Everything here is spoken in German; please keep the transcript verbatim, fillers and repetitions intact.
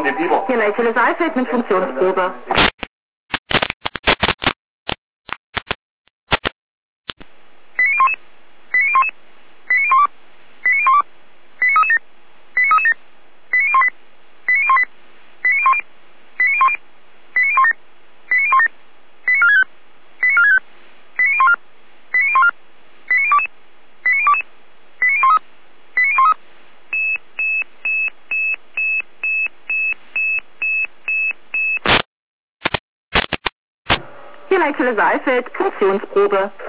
kommt die Fieber. Hier Leitstelle Saalfeld mit Funktionsprobe. Hier Leitstelle Saalfeld, Funktionsprobe.